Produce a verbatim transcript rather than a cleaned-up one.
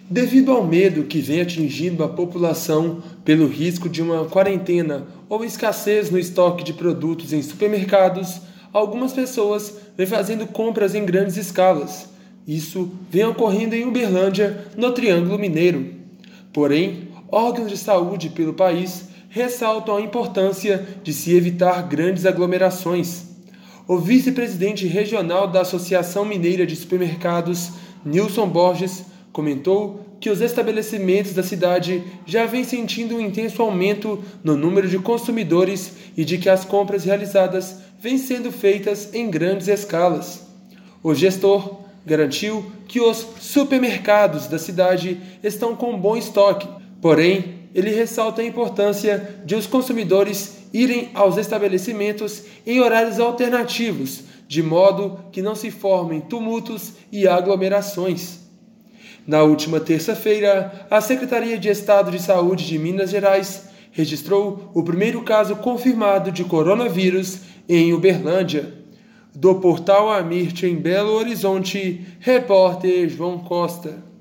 Devido ao medo que vem atingindo a população pelo risco de uma quarentena ou escassez no estoque de produtos em supermercados, algumas pessoas vêm fazendo compras em grandes escalas. Isso vem ocorrendo em Uberlândia, no Triângulo Mineiro. Porém, órgãos de saúde pelo país ressaltam a importância de se evitar grandes aglomerações. O vice-presidente regional da Associação Mineira de Supermercados, Nilson Borges, comentou que os estabelecimentos da cidade já vêm sentindo um intenso aumento no número de consumidores e de que as compras realizadas vêm sendo feitas em grandes escalas. O gestor garantiu que os supermercados da cidade estão com bom estoque, porém, ele ressalta a importância de os consumidores irem aos estabelecimentos em horários alternativos, de modo que não se formem tumultos e aglomerações. Na última terça-feira, a Secretaria de Estado de Saúde de Minas Gerais registrou o primeiro caso confirmado de coronavírus em Uberlândia. Do portal Amirte, em Belo Horizonte, repórter João Costa.